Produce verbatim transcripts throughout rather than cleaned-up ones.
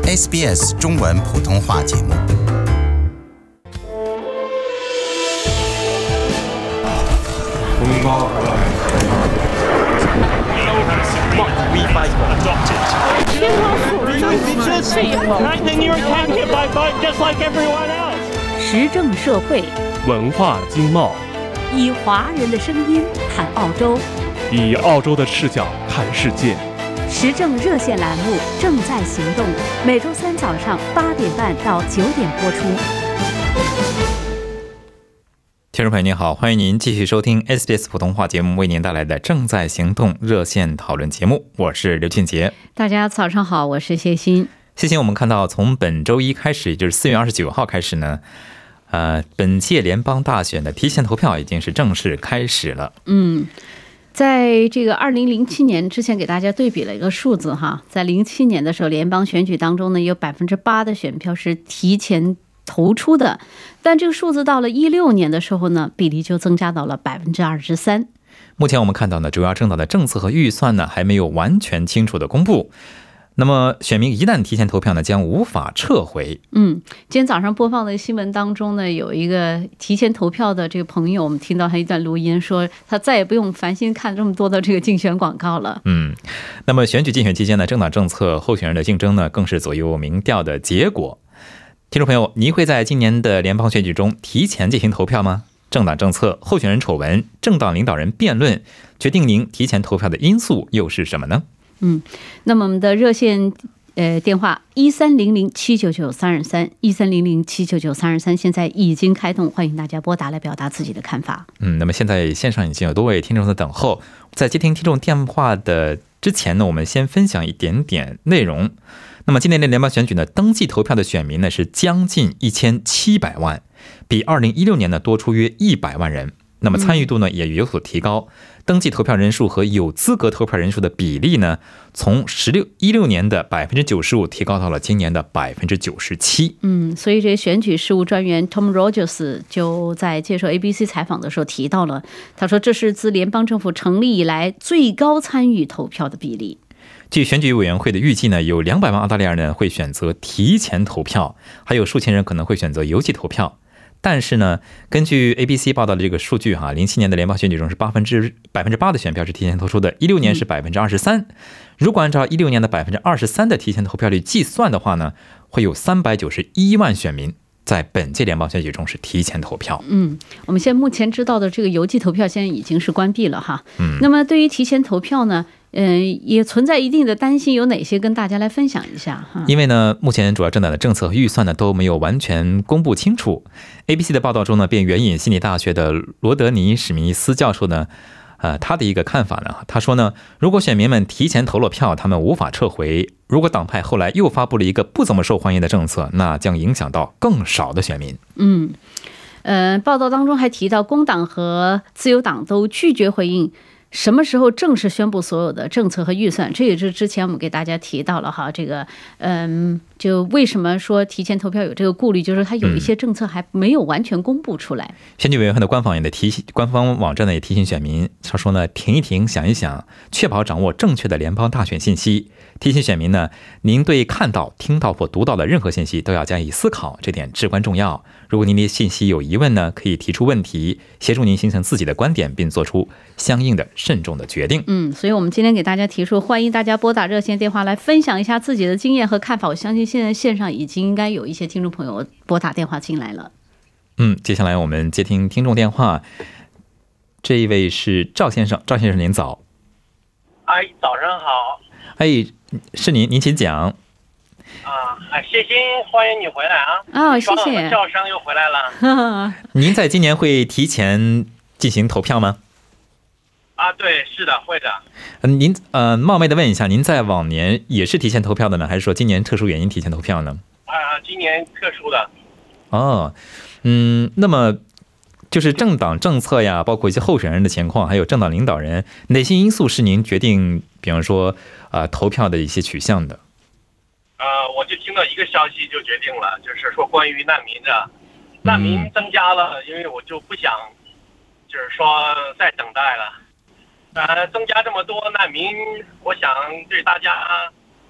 S B S 中文普通话节目。 时政社会， 文化经贸， 以华人的声音谈澳洲， 以澳洲的视角看世界。 时政热线栏目正在行动，每周三早上八点半到九点播出。 听众朋友您好，欢迎您继续收听 S B S 普通话节目为您带来的正在行动热线讨论节目，我是刘俊杰。 大家早上好，我是谢欣。 谢欣，我们看到从本周一开始，也就是四月二十九号开始呢，呃，本届联邦大选的提前投票已经是正式开始了。 嗯，在这个二零零七年之前给大家对比了一个数字哈，在零七年的时候，联邦选举当中呢，有百分之八的选票是提前投出的，但这个数字到了一六年的时候呢，比例就增加到了百分之二十三。 目前我们看到呢，主要政党的政策和预算呢还没有完全清楚的公布。那么选民一旦提前投票呢，将无法撤回。 嗯，今天早上播放的新闻当中呢，有一个提前投票的这个朋友，我们听到他一段录音，说他再也不用烦心看这么多的这个竞选广告了。 嗯，那么选举竞选期间呢，政党政策候选人的竞争呢，更是左右民调的结果。听众朋友，您会在今年的联邦选举中提前进行投票吗？政党政策、候选人丑闻、政党领导人辩论，决定您提前投票的因素又是什么呢？ 嗯，那么我们的热线呃电话一三零零七九九三二三一三零零七九九三二三现在已经开通，欢迎大家拨打来表达自己的看法。 嗯，那么现在线上已经有多位听众在等候，在接听听众电话的之前呢，我们先分享一点点内容。那么今年的联邦选举呢，登记投票的选民呢是将近一千七百万，比二零一六年呢多出约一百万人。那么参与度呢也有所提高，登记投票人数和有资格投票人数的比例呢，从一六年的百分之九十五提高到了今年的百分之九十七。 嗯，所以这选举事务专员 Tom Rogers 就在接受 A B C 采访的时候提到了，他说这是自联邦政府成立以来最高参与投票的比例。 据选举委员会的预计呢，有两百万澳大利亚人会选择提前投票，还有数千人可能会选择邮寄投票。但是呢，根据 A B C 报道的这个数据哈，零七年的联邦选举中是百分之百分之八的选票是提前投出的，一六年是百分之二十三。如果按照一六年的百分之二十三的提前投票率计算的话呢，会有三百九十一万选民在本届联邦选举中是提前投票。 嗯，我们现在目前知道的这个邮寄投票现在已经是关闭了哈。 嗯， 那么对于提前投票呢？嗯，也存在一定的担心，有哪些跟大家来分享一下哈？ 因为呢，目前主要政党的政策和预算呢都没有完全公布清楚。A B C 的报道中呢，便援引悉尼大学的罗德尼史密斯教授呢，呃，他的一个看法呢，他说呢，如果选民们提前投了票，他们无法撤回；如果党派后来又发布了一个不怎么受欢迎的政策，那将影响到更少的选民。 嗯，呃，报道当中还提到，工党和自由党都拒绝回应什么时候正式宣布所有的政策和预算？这也是之前我们给大家提到了哈，这个嗯，就为什么说提前投票有这个顾虑，就是它有一些政策还没有完全公布出来。 嗯、选举委员会的官方也的提醒，官方网站呢也提醒选民，他说呢，停一停，想一想，确保掌握正确的联邦大选信息。提醒选民呢，您对看到、听到或读到的任何信息都要加以思考，这点至关重要。如果您对信息有疑问呢，可以提出问题，协助您形成自己的观点，并做出相应的慎重的决定。 嗯，所以我们今天给大家提出，欢迎大家拨打热线电话来分享一下自己的经验和看法。我相信现在线上已经应该有一些听众朋友拨打电话进来了。 嗯，接下来我们接听听众电话，这一位是赵先生，赵先生您早。 哎，早上好。 哎，是您，您请讲。 啊，哎，谢欣，欢迎你回来啊！ 哦，谢谢。 笑声又回来了。 您在今年会提前进行投票吗？ 啊，对，是的，会的。 嗯，您呃，冒昧的问一下，您在往年也是提前投票的呢，还是说今年特殊原因提前投票呢？ 啊，今年特殊的。 哦，嗯，那么就是政党政策呀，包括一些候选人的情况，还有政党领导人，哪些因素是您决定，比方说啊、呃、投票的一些取向的？ 呃，我就听到一个消息就决定了，就是说关于难民的，难民增加了，因为我就不想，就是说再等待了。呃，增加这么多难民，我想对大家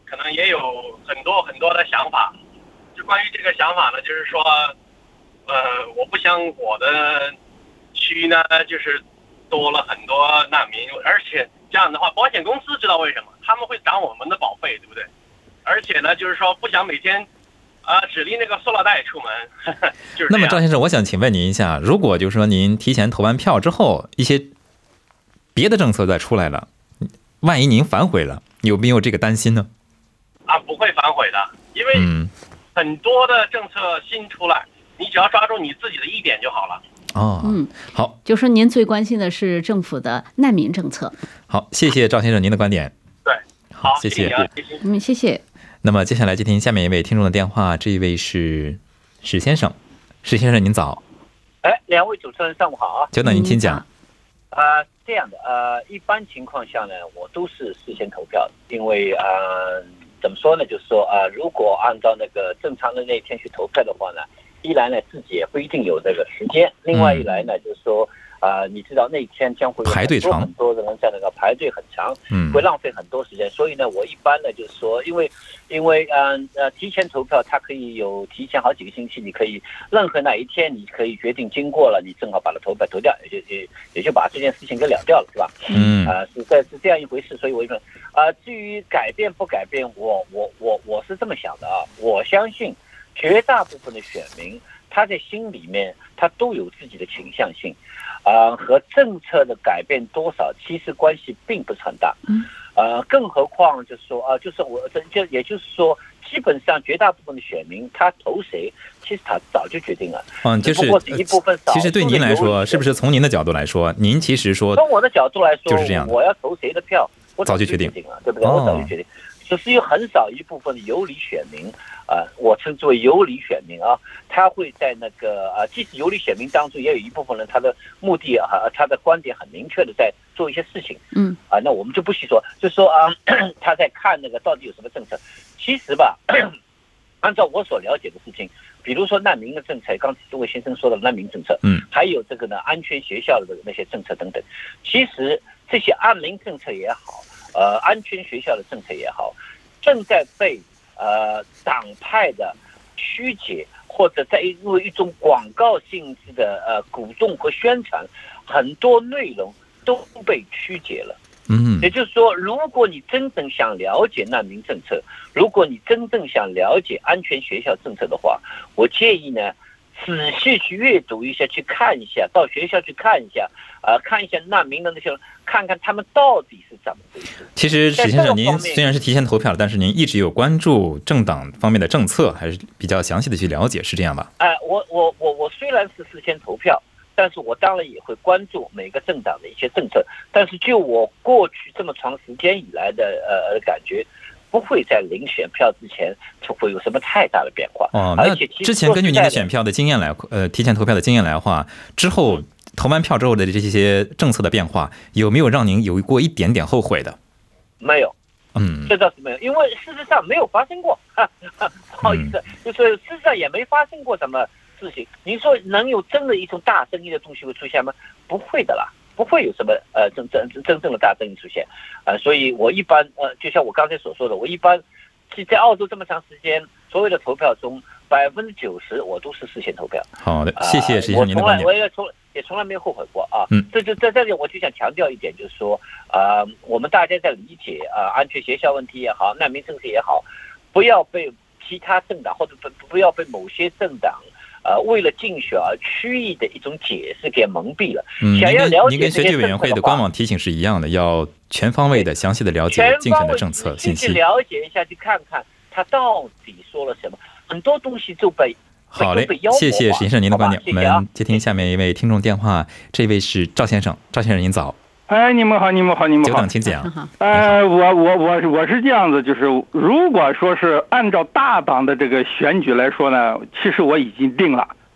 可能也有很多很多的想法。就关于这个想法呢，就是说，呃，我不想我的区呢，就是多了很多难民，而且这样的话，保险公司知道为什么，他们会涨我们的保费，对不对？而且呢，就是说不想每天啊、呃、只拎那个塑料袋出门。呵呵就是那么赵先生，我想请问您一下，如果就是说您提前投完票之后，一些别的政策再出来了，万一您反悔了，有没有这个担心呢？ 啊，不会反悔的，因为很多的政策新出来，你只要抓住你自己的一点就好了。 哦， 嗯， 好， 就说您最关心的是政府的难民政策。 好，谢谢赵先生您的观点。 对， 好，谢谢。 嗯，谢谢。 那么接下来接听下面一位听众的电话，这一位是史先生。史先生您早。 哎，两位主持人上午好啊。 久等您请讲。 呃，这样的，呃，一般情况下呢，我都是事先投票，因为呃，怎么说呢，就是说啊、呃，如果按照那个正常的那一天去投票的话呢，一来呢自己也不一定有这个时间，另外一来呢、嗯、就是说啊、呃，你知道那一天将会有排队长很多人在那个排队很长，嗯，会浪费很多时间，所以呢，我一般呢就是说，因为因为呃呃提前投票，它可以有提前好几个星期，你可以任何哪一天你可以决定经过了，你正好把它投票投掉，也就也也就把这件事情给了掉了，是吧？ 嗯， 啊、呃、是这是这样一回事，所以我就啊、呃，至于改变不改变，我我我我是这么想的啊，我相信绝大部分的选民他在心里面他都有自己的倾向性。啊、呃，和政策的改变多少其实关系并不是很大，嗯，呃，更何况就是说啊、呃，就是我这就也就是说，基本上绝大部分的选民他投谁，其实他早就决定了， 嗯，就是不过是一部分少。 其实对您来说，是不是从您的角度来说，您其实说， 从我的角度来说， 就是这样， 我要投谁的票，我早就决定了，对不对？我早就决定。只是有很少一部分的游离选民，啊、呃，我称之为游离选民啊，他会在那个啊、呃，即使游离选民当中，也有一部分人他的目的啊，他的观点很明确的在做一些事情，嗯，啊、呃，那我们就不细说，就说啊、呃，他在看那个到底有什么政策。其实吧，按照我所了解的事情，比如说难民的政策，刚才这位先生说的难民政策，嗯，还有这个呢安全学校的那些政策等等，其实这些安民政策也好。呃，安全学校的政策也好，正在被呃党派的曲解，或者在因为一种广告性质的呃鼓动和宣传，很多内容都被曲解了。嗯，也就是说，如果你真正想了解难民政策，如果你真正想了解安全学校政策的话，我建议呢，仔细去阅读一下，去看一下，到学校去看一下，呃，看一下难民的那些人，看看他们到底是怎么回事。 其实史先生，您虽然是提前投票，但是您一直有关注政党方面的政策，还是比较详细的去了解，是这样吧？ 哎、呃，我我我我虽然是事先投票，但是我当然也会关注每个政党的一些政策，但是就我过去这么长时间以来的呃感觉。不会在领选票之前就会有什么太大的变化哦。那之前根据您的选票的经验来，呃，提前投票的经验来话，之后投完票之后的这些政策的变化，有没有让您有过一点点后悔的？ 没有， 嗯， 这倒是没有，因为事实上没有发生过。哈哈不好意思，嗯、就是事实上也没发生过什么事情。您说能有真的一种大生意的东西会出现吗？不会的啦。不会有什么呃真真真正的大争议出现，啊、呃，所以我一般呃，就像我刚才所说的，我一般在澳洲这么长时间，所有的投票中百分之九十我都是事先投票。 好的，谢谢石先生您的观点。 我从来我也从也从来没有后悔过啊。嗯，这就在这里我就想强调一点，就是说啊、呃，我们大家在理解啊、呃、安全学校问题也好，难民政策也好，不要被其他政党或者不不要被某些政党。呃，为了竞选而曲意的一种解释给蒙蔽了。 嗯， 想要了解您跟选举委员会的官网提醒是一样的，要全方位的、详细的了解竞选的政策信息， 去了解一下，去看看他到底说了什么。很多东西就被好嘞，谢谢史先生您的观点。我们接听下面一位听众电话，这位是赵先生，赵先生您早。 哎，你们好，你们好，你们好。 久等，请讲。 呃，我我我我是这样子，就是如果说是按照大党的这个选举来说呢，其实我已经定了。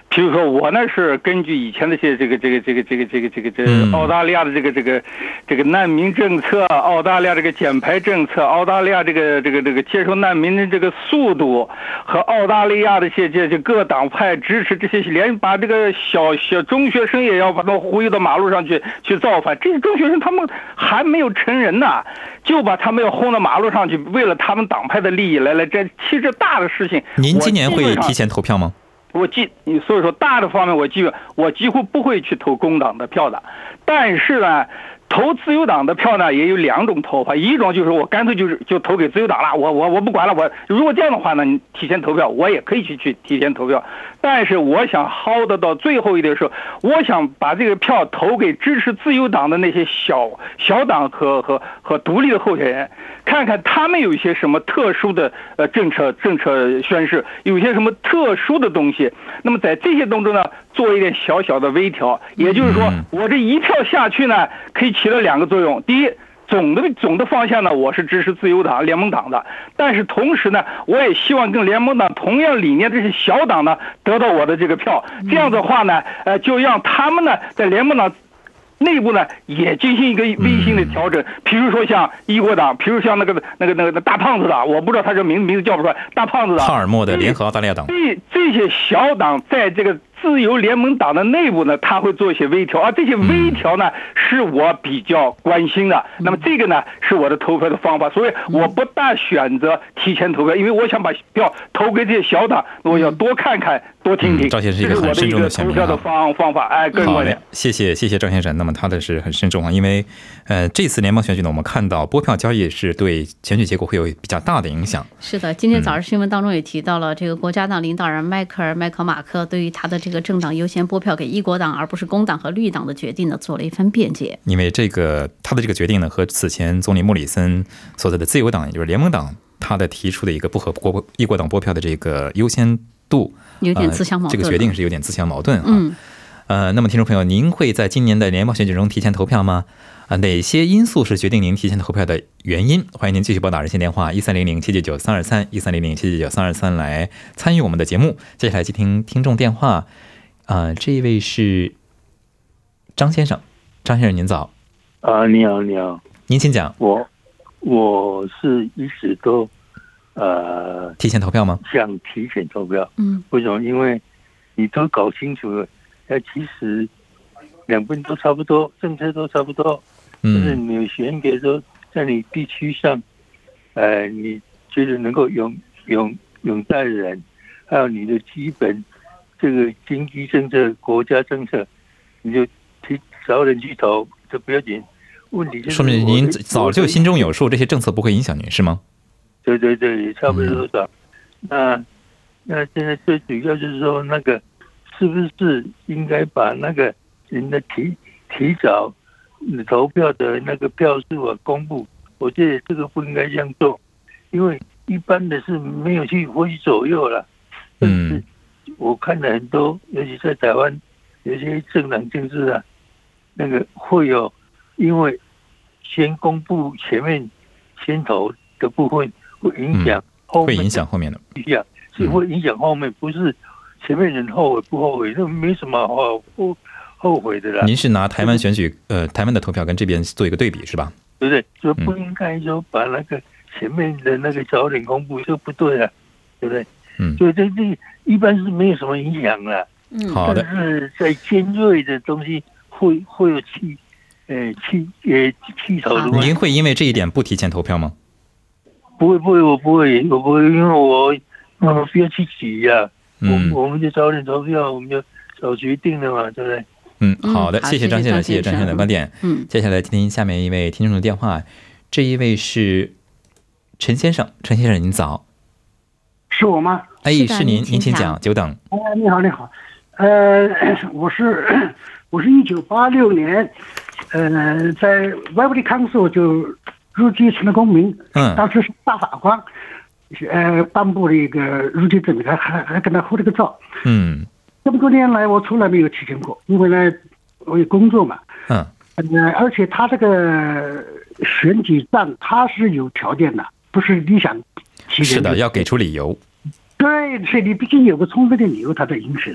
比如说我呢是根据以前的些这个这个这个这个这个这个这个澳大利亚的这个这个这个难民政策，澳大利亚这个减排政策，澳大利亚这个这个这个接收难民的这个速度，和澳大利亚的些这这各党派支持这些，连把这个小小中学生也要把他们忽悠到马路上去去造反。这些中学生他们还没有成人呢，就把他们要轰到马路上去，为了他们党派的利益来来这其实大的事情。 您今年会提前投票吗？ 我基所以说大的方面我基本我几乎不会去投工党的票的，但是呢投自由党的票呢也有两种投法，一种就是我干脆就是就投给自由党了，我我我不管了，我如果这样的话呢，你提前投票我也可以去去提前投票，但是我想薅得到最后一点时候，我想把这个票投给支持自由党的那些小小党和和和独立的候选人，看看他们有一些什么特殊的呃政策政策宣示，有一些什么特殊的东西，那么在这些当中呢做一点小小的微调，也就是说我这一票下去呢可以起了两个作用。第一，总的总的方向呢我是支持自由党联盟党的，但是同时呢我也希望跟联盟党同样理念这些小党呢得到我的这个票，这样的话呢呃就让他们呢在联盟党内部呢也进行一个微型的调整，比如说像一国党，比如像那个那个那个大胖子党，我不知道他这名名字叫不出来，大胖子党， 帕尔默的联合澳大利亚党， 这这些小党在这个自由联盟党的内部呢，他会做一些微调，而这些微调呢是我比较关心的。那么这个呢是我的投票的方法，所以我不大选择提前投票，因为我想把票投给这些小党，我要多看看多听听。 赵先生是一个很慎重的选民啊。 投票的方方法，哎，个人观点。 谢谢谢谢赵先生。那么他的是很慎重啊，因为呃这次联邦选举呢，我们看到拨票交易是对选举结果会有比较大的影响。 是的，今天早上新闻当中也提到了，这个国家党领导人迈克尔麦克马克对于他的这个政党优先拨票给一国党而不是工党和绿党的决定呢做了一番辩解。 因为这个他的这个决定呢和此前总理莫里森所在的自由党也就是联盟党他的提出的一个不和国一国党拨票的这个优先度有点自相矛盾、 呃、这个决定是有点自相矛盾啊。 嗯呃，那么听众朋友，您会在今年的联邦选举中提前投票吗？啊，哪些因素是决定您提前投票的原因？欢迎您继续拨打热线电话一三零零七九九三二三一三零零七九九三二三来参与我们的节目。接下来接听听众电话，啊、呃，这一位是张先生，张先生您早。 啊，你好，你好， 您请讲。 我我是一直都呃提前投票吗？ 想提前投票， 嗯， 为什么？因为你都搞清楚了，那其实两边都差不多，政策都差不多，嗯，就是你选给说在你地区上，呃，你觉得能够拥拥拥戴的人，还有你的基本这个经济政策、国家政策，你就提找人去投，这不要紧。问题就是说明您早就心中有数，这些政策不会影响您，是吗？ 对对对，也差不多多少。嗯、那那现在最主要就是说，那个是不是应该把那个人的提提早投票的那个票数啊公布？我觉得这个不应该这样做，因为一般的是没有去回去左右了。嗯，我看了很多，尤其在台湾，有些政党政治啊，那个会有因为先公布前面先投的部分，会影响后面、嗯， 会影响后面的， 是会影响后面，不是前面人后悔不后悔，那没什么好后后悔的啦。 您是拿台湾选举，呃，台湾的投票跟这边做一个对比是吧？ 对不对？就不应该说把那个前面的那个早点公布，这不对啊，对不对？嗯，所以这这一般是没有什么影响的。 嗯， 好的。 但是在尖锐的东西会会有气，呃气呃气头的问题。 您会因为这一点不提前投票吗？ 不会不会，我不会，我不会，因为我我不要去挤呀、啊，嗯，我我们就早点投票，我们就早决定了嘛，对不对？ 嗯，好的，谢谢张先生，谢谢张先生的观点。 嗯， 接下来听听下面一位听众的电话，这一位是陈先生，陈先生您早。 是我吗？ 哎，是您，您请讲，久等。 哎，你好，你好，呃，我是我是一九八六年，呃，在外国的康索就入籍成了公民，嗯，当时是大法官，呃，颁布了一个入籍证，还还还跟他合了个照， 嗯， 这么多年来我从来没有提前过，因为呢，我有工作嘛， 嗯， 呃，而且他这个选举站他是有条件的，不是你想提前。 是的，要给出理由。 对，所以你毕竟有个充分的理由，他才允许的。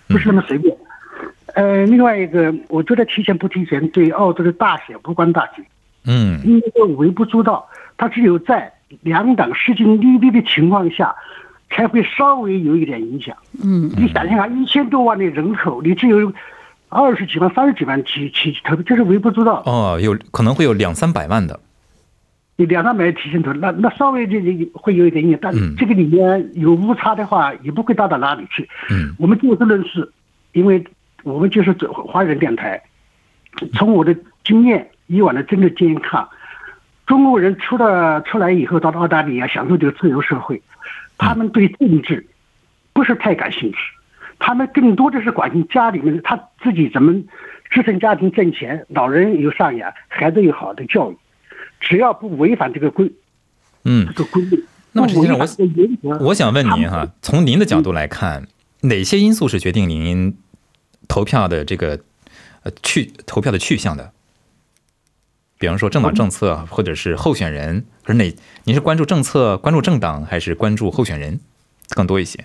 不是那么随便。呃，另外一个，我觉得提前不提前对澳洲的大选无关大局。 嗯， 因为微不足道，它只有在两党势均力敌的情况下，才会稍微有一点影响。 嗯， 你想想看，一千多万的人口，你只有二十几万、三十几万去去投，这是微不足道。 哦，有可能会有两三百万的。 你两三百提前投，那那稍微就会有一点影响，但这个里面有误差的话，也不会大到哪里去。 嗯， 我们就事论事，因为我们就是华人电台，从我的经验。以往的政治经验看，中国人出了出来以后到了澳大利亚享受这个自由社会，他们对政治不是太感兴趣，他们更多的是关心家里面他自己怎么支撑家庭挣钱，老人有赡养，孩子有好的教育，只要不违反这个规， 嗯， 这个规律。 那么陈先生，我我想问您哈，从您的角度来看，哪些因素是决定您投票的这个呃去投票的去向的？比方说政党政策，或者是候选人，可是哪？您是关注政策、关注政党，还是关注候选人更多一些？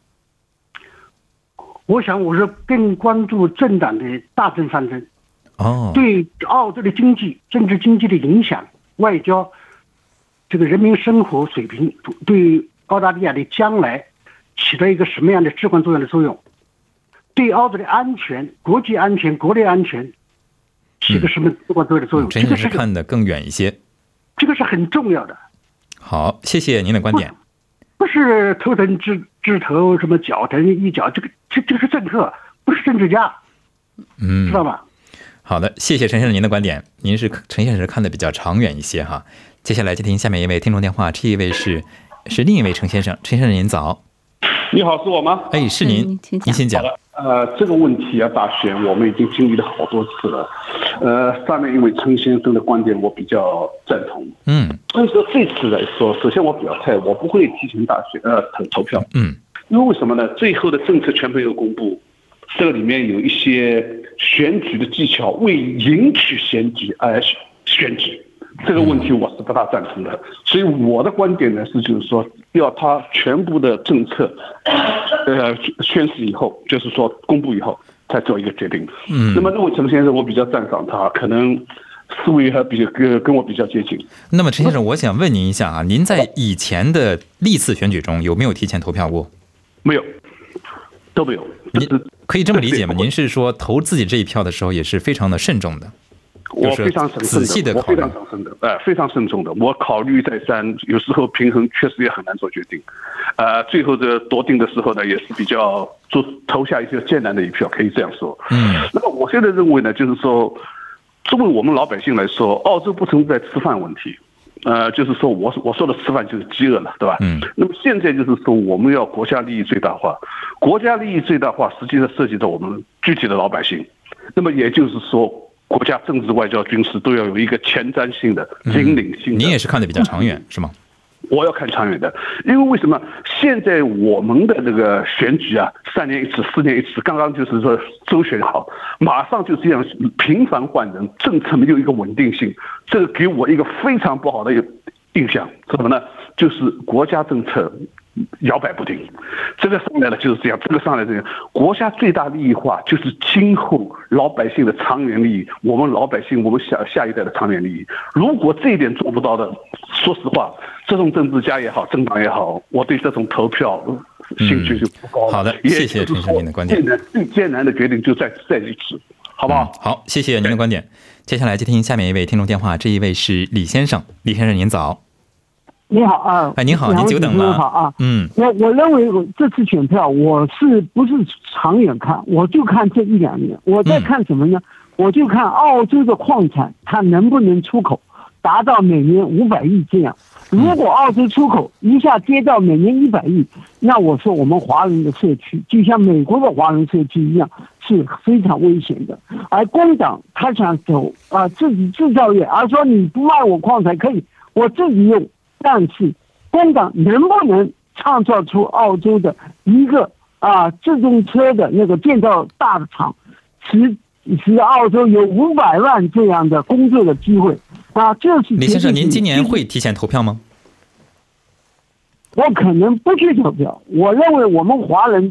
我想我是更关注政党的大政方针， 哦， 对澳洲的经济、政治经济的影响，外交，这个人民生活水平，对澳大利亚的将来起到一个什么样的至关重要的作用？对澳洲的安全、国际安全、国内安全。是个什么至关重要的作用？ 这个是看得更远一些， 这个是很重要的。 好，谢谢您的观点。 不是头疼治治头，什么脚疼一脚，这个这这个是政客，不是政治家， 嗯， 知道吧？ 好的，谢谢陈先生您的观点。您是陈先生是看得比较长远一些哈。接下来接听下面一位听众电话，这一位是是另一位陈先生，陈先生您早。 你好，是我吗？ 哎，是您，您先讲。 呃，这个问题啊，大选我们已经经历了好多次了。呃，上面因为陈先生的观点我比较赞同。 嗯， 所以说这次来说，首先我表态，我不会提前大选呃投投票。 嗯， 因为为什么呢？最后的政策全没有公布，这个里面有一些选举的技巧，为赢取选举而选举。这个问题我是不大赞成的，所以我的观点呢是，就是说要他全部的政策，呃，宣示以后，就是说公布以后再做一个决定。 嗯， 那么认为陈先生，我比较赞赏他，可能思维还比较跟跟我比较接近。 那么陈先生，我想问您一下啊，您在以前的历次选举中有没有提前投票过？ 没有，都没有。 您可以这么理解吗？您是说投自己这一票的时候也是非常的慎重的？ 我非常审慎的， 仔细的考虑， 我非常审慎的，呃，非常慎重的。我考虑再三，有时候平衡确实也很难做决定，呃，最后的夺定的时候呢，也是比较做投下一些艰难的一票，可以这样说。 嗯， 那么我现在认为呢，就是说，作为我们老百姓来说，澳洲不存在吃饭问题，呃，就是说我我说的吃饭就是饥饿了，对吧？ 嗯。 那么现在就是说，我们要国家利益最大化，国家利益最大化，实际上涉及到我们具体的老百姓。那么也就是说。国家政治、外交、军事都要有一个前瞻性的、引领性的。 您也是看得比较长远，是吗？ 我要看长远的，因为为什么现在我们的这个选举啊，三年一次、四年一次，刚刚就是说周选好，马上就这样频繁换人，政策没有一个稳定性，这个给我一个非常不好的印象。什么呢？就是国家政策摇摆不定，这个上来了就是这样，这个上来这样，国家最大利益化就是今后老百姓的长远利益，我们老百姓我们下下一代的长远利益。如果这一点做不到的，说实话，这种政治家也好，政党也好，我对这种投票兴趣就不高了。 嗯、好的，谢谢陈先生的观点。 最难最艰难的决定就在在于此，好不好、 嗯？好，谢谢您的观点。接下来接听下面一位听众电话，这一位是李先生，李先生您早。 你好啊， 哎，您好，您久等了。 好啊， 嗯， 我我认为我这次选票我是不是长远看，我就看这一两年。我在看什么呢？嗯、我就看澳洲的矿产它能不能出口达到每年五百亿这样。如果澳洲出口一下跌到每年一百亿，那我说我们华人的社区就像美国的华人社区一样是非常危险的。而工党他想走啊、呃、自己制造业，而说你不卖我矿产可以，我自己用。但是，工党能不能创造出澳洲的一个啊自动车的那个建造大的厂，使使澳洲有五百万这样的工作的机会啊？这是李先生，您今年会提前投票吗？ 我可能不去投票。我认为我们华人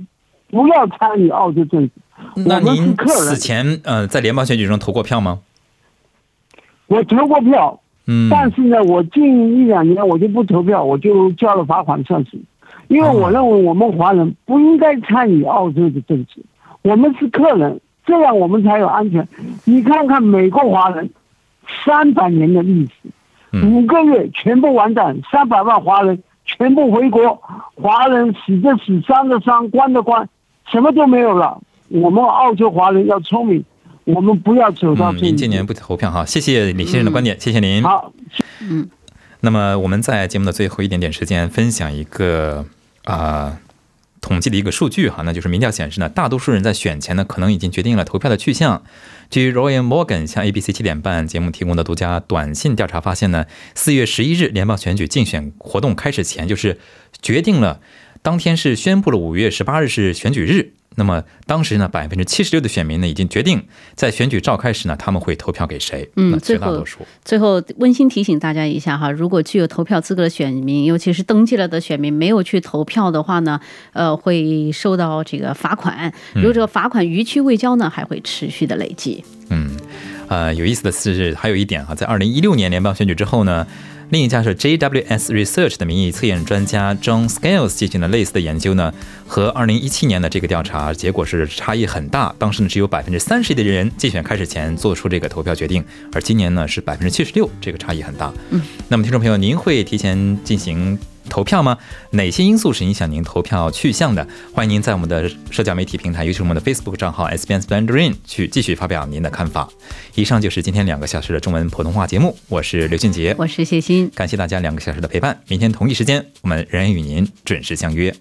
不要参与澳洲政治。 那您此前呃在联邦选举中投过票吗？ 我投过票， 嗯， 但是呢，我近一两年我就不投票，我就交了罚款算是，因为我认为我们华人不应该参与澳洲的政治，我们是客人，这样我们才有安全。你看看美国华人三百年的历史，五个月全部完蛋，三百万华人全部回国，华人死的死，伤的伤，关的关，什么都没有了。我们澳洲华人要聪明，我们不要走到这、嗯。 您今年不投票哈，谢谢李先生的观点，嗯、谢谢您。 好， 嗯。 那么我们在节目的最后一点点时间，分享一个啊、呃、统计的一个数据哈，那就是民调显示呢，大多数人在选前呢可能已经决定了投票的去向。据 Roy Morgan 向 A B C 七点半节目提供的独家短信调查发现呢，四月十一日联邦选举竞选活动开始前，就是决定了当天是宣布了五月十八日是选举日。那么当时呢，百分之七十六的选民呢已经决定在选举召开时呢，他们会投票给谁？ 嗯，最后最后温馨提醒大家一下哈，如果具有投票资格的选民，尤其是登记了的选民没有去投票的话呢，呃，会受到这个罚款。如果这个罚款逾期未交呢，还会持续的累计。 嗯，呃，有意思的是还有一点哈，在二零一六年联邦选举之后呢。另一家是 J W S Research 的民意测验专家 John Scales 进行了类似的研究呢，和二零一七年的这个调查结果是差异很大。当时呢，只有百分之三十的人竞选开始前做出这个投票决定，而今年呢是百分之七十六，这个差异很大。 嗯， 那么听众朋友，您会提前进行投票吗？哪些因素是影响您投票去向的？欢迎您在我们的社交媒体平台，尤其是我们的 Facebook 账号 S B S Mandarin 去继续发表您的看法。以上就是今天两个小时的中文普通话节目，我是刘俊杰， 我是谢欣， 感谢大家两个小时的陪伴。明天同一时间，我们仍然与您准时相约。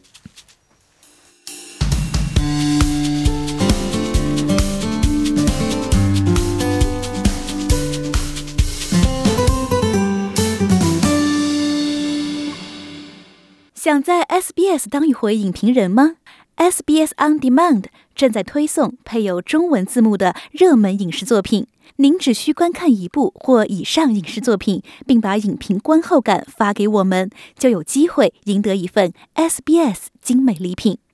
想在 S B S 当一回影评人吗？ S B S On Demand 正在推送配有中文字幕的热门影视作品，您只需观看一部或以上影视作品，并把影评观后感发给我们，就有机会赢得一份 S B S 精美礼品。